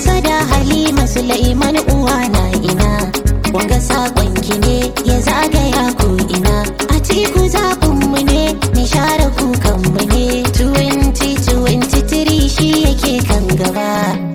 ambasada Halima Sulaiman uwa na ina, wanga sakonki ne ya zagaya ko ina. Atiku zaɓinmu ne, ni share kukanmu ne, 2023 shi yake kan gaba.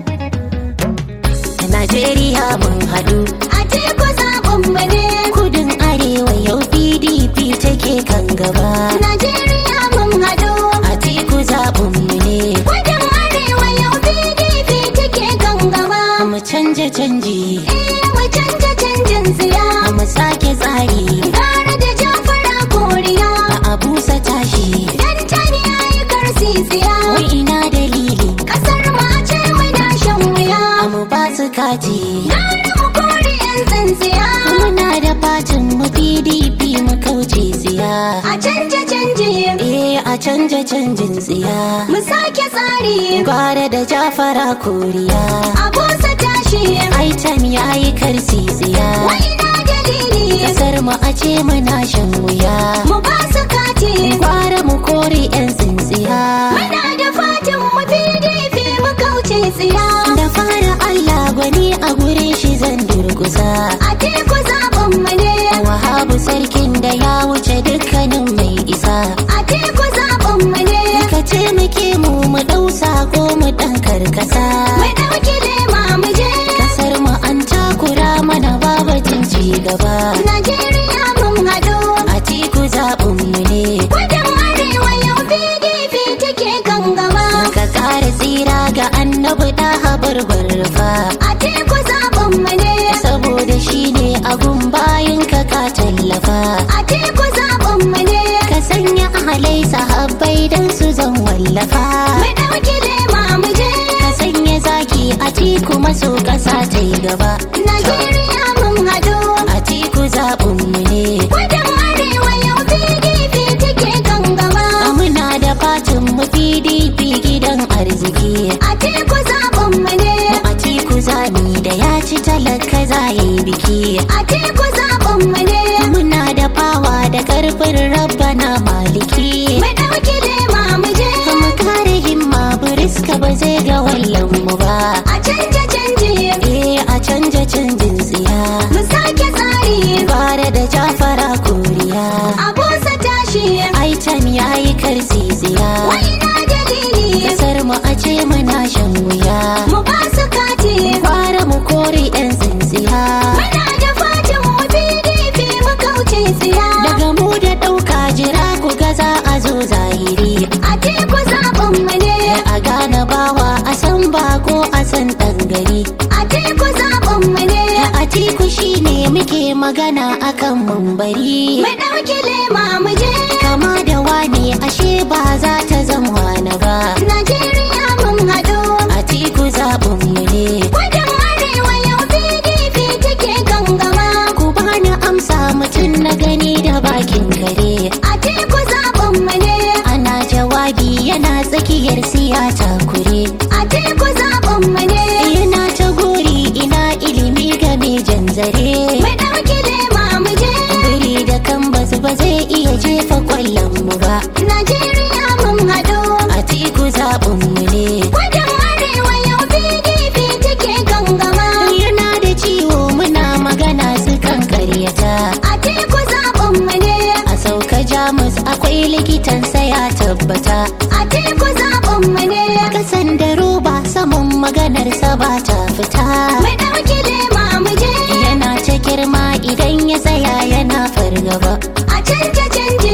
Najeriya mun haɗu, Atiku zaɓinmu ne, kudin arewa yau PDP take kan gaba. Najeriya mun haɗu, Atiku zaɓinmu ne, kudin arewa yau PDP take kan gaba. mu canja canji, Mu canja canjin siya, mu sake tsari, gara da Jafara Koriya, a busa tashi. dan tani yayi karsi siya. Wai ina dalili, Kasar mu a ce muna shan wuya, mu ba su kati. gara mu kore 'yan tsintsiya. Muna da fatin mu PDP mu kauce tsiya. A canja canji, A canja canjin tsiya. mu sake tsari, Gwara da Jafara Koriya, a busa tashi. Aitan yayi karsi tsiya. Wai ina dalili, Kasar mu a ce muna shan wuya. mu ba su kati. Gwara mu kore 'yan tsintsiya. Muna da fatan mu PDP mu kauce tsiya. Da fara Allah gwani a gurin shi zan durkusa. Atiku zaɓinmu ne, Wahabu sarkin da ya wuce dukkanin mai isa. Atiku zaɓinmu ne, Ka taimake mu mu ɗau sako mu ɗan karkasa. mu ɗauki lema mu je. Kasar mu an takura mana babatin ci gaba. Najeriya mun haɗu, Atiku zaɓinmu ne, kudin arewa yau PDP take kan gaba. ka ƙara tsira ga annabi da habar barfa. Atiku zaɓinmu ne, Saboda shi ne agun bayan ka tallafa. Atiku zaɓinmu ne, Ka sanya ahalai sahabbai don su zan wallafa. mu ɗauki lema mu je. Ka sanya zaki Atiku maso ƙasa ta yi gaba. Najeriya mun haɗu, Atiku zaɓinmu ne, kudin arewa yau PDP take kan gaba. muna da fatin mu PDP gidan arziki. Atiku zaɓinmu ne, Atiku zami da ya ci talaka za ya yi biki. Atiku zaɓinmu ne, Muna da fawa da ƙarfin rabbana maliki. mu ɗauki lema mu je. Mu kare himma buriska ba zai ga wallan mu ba. A canja canji, A canja canjin tsiya. mu sake tsari, Bara da Jafara Koriya, a busa tashi. Aitan yayi karsi tsiya. Wai ina dalili, Kasar mu a ce muna shan wuya. mu ba su kati. Bara mu kore 'yan tsintsiya. Muna da fatan mu PDP mu kauce tsiya. Daga mu da ɗauka jira ku ga za a zo zahiri. Atiku zaɓinmu ne, A gane bawa a san bako a san ɗan gari. Atiku zaɓinmu ne, Atiku shi ne muke magana akan mumbari. mu ɗauki lema mu je. Kama da wane ashe ba za ta zama wani ba. Najeriya mun haɗu, Atiku zaɓinmu ne, kudin arewa yau PDP take kan gaba. ku bani amsa mutum na gani da bakin kare. Atiku zaɓinmu ne, Ana jawabi yana tsakiyar siyasa kure. Atiku zaɓinmu ne, Yana ta gori ina ilimi game jan zare. mu ɗauki lema mu je. Biri da kan basu ba zai iya jefa kwallon mu ba. Najeriya mun haɗu, Atiku zaɓinmu ne, kudin arewa yau PDP take kan gaba. yana da ciwo muna magana su kan karyata. Atiku zaɓinmu ne, A sauka Jamus akwai likitan sai ya tabbata. Atiku zaɓinmu ne, Kasan da roba saman maganarsa ba ta fita. mu ɗauki lema mu je. Yana ta girma idan ya tsaya yana fargaba. A canja canji,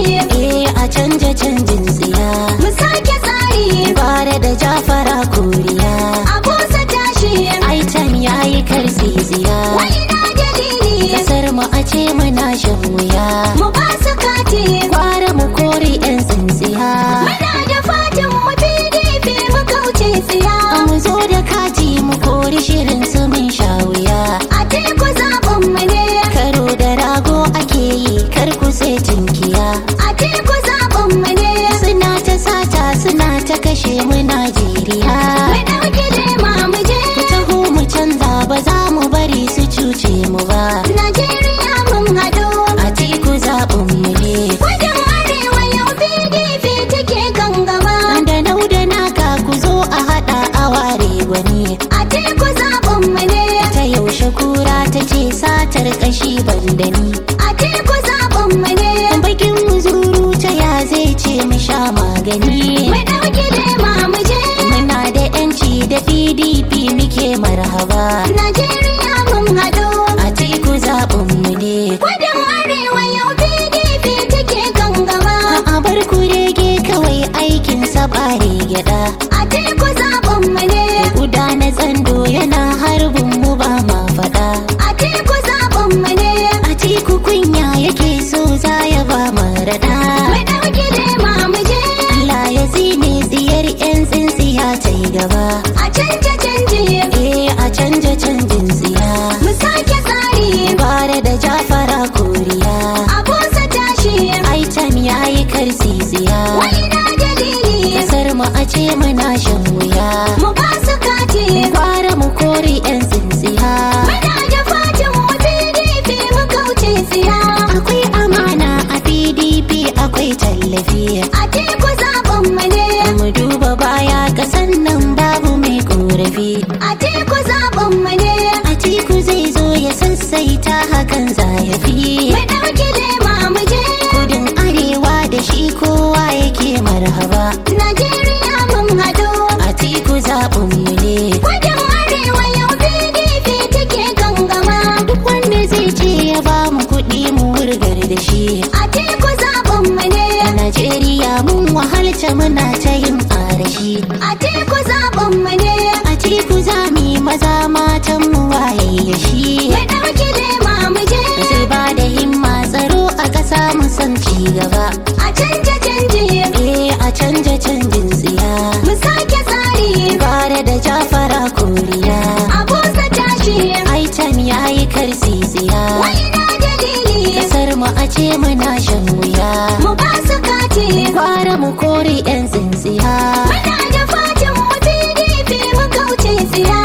A canja canjin tsiya. mu sake tsari, Bara da Jafara Koriya, a busa tashi. Aitan yayi karsi tsiya. Wai ina dalili, Kasar mu a ce muna shan wuya. mu ba su kati. Gwara mu kore 'yan tsintsiya. Muna da fatan mu PDP mu kauce tsiya. Mu zo da kati mu kore Najeriya mun haɗu. Atiku zaɓinmu ne. Kudin arewa yau PDP take kan gaba. A bar kurege kawai aikin sa bare gyada. Atiku zaɓinmu ne. Guda na tsando yana harbin mu ba ma faɗa. Atiku zaɓinmu ne. Atiku kunya yake so za ya ba marada. Mu ɗauki lema mu je. Allah ya zine tsiyar 'yan tsintsiya ta yi gaba. A canja canji. A canja canjin tsiya. Mu sake tsari. Bare da Jafara Koriya. A busa tashi. Aitan ya yi karsi tsiya. Wai na dalili. Kasar mu a ce muna shan wuya. Mu ba su kati. Kwara mu kori 'yan tsintsiya. Muna da fatin mu PDP mu kauce tsiya. Akwai amana a PDP akwai tallafi. Atiku zaɓinmu ne. Mu duba baya kasan nan babu mai korafi. Atiku zaɓinmu ne. Atiku zai zo ya sassaita hakan zayafi. Mu ɗauki lema mu je. Kudin arewa da shi kowa yake marhaba. Najeriya mun haɗu. Atiku zaɓinmu ne. Kudin arewa yau PDP take kan gaba. Duk wanda zai ce ya ba mu kuɗi mu wurgar da shi. Atiku zaɓinmu ne. A Najeriya mun wahalta muna ta yin arashi. Atiku zaɓinmu ne. Atiku zami maza matan mu wayayya shi. Mu ɗauki lema mu je. Zai ba da himma tsaro a ƙasa mu san ci gaba. A canja canji. A canja canjin tsiya. Mu sake tsari. Bare da Jafara Koriya. A busa tashi. Aitan ya yi karsi tsiya. Wai na dalili. Kasar mu a ce muna shan wuya. Mu ba su kati. Kwara mu kori 'yan tsintsiya. Muna da fatin mu PDP mu kauce tsiya.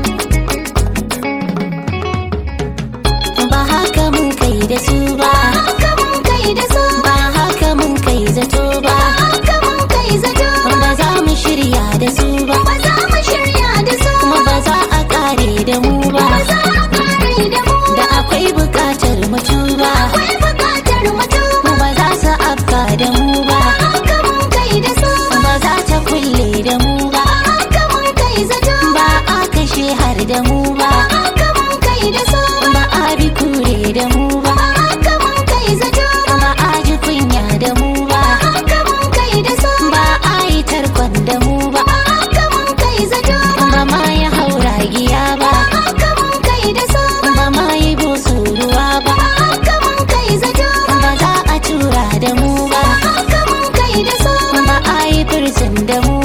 Ba haka mun kai da su ba. Haka mun kai da su. Ba haka mun kai zato ba. Haka mun kai zato. Ba za mu shirya da su ba. Ba za mu shirya da su. Kuma ba za a kare da mu ba. Ba za a kare da mu. Da akwai bukatar mutu ba. Akwai bukatar mutum. Ba za su afka da mu ba. Haka mun kai da su. Ba za ta kulle da mu ba. Haka mun kai zato. Ba a kashe har da mu ba. Haka mun kai da su. Ba a bi kure da mu ba. Haka mun kai zato. Ba a ji kunya da mu ba. Haka mun kai da su. Ba a yi tarkon da mu ba. Haka mun kai zato. Ba ma ya haura giya ba. Haka mun kai da su. Ba ma yi busu ruwa ba. Haka mun kai zato. Ba za a tura da mu ba. Haka mun kai da su. Ba a yi firsin da mu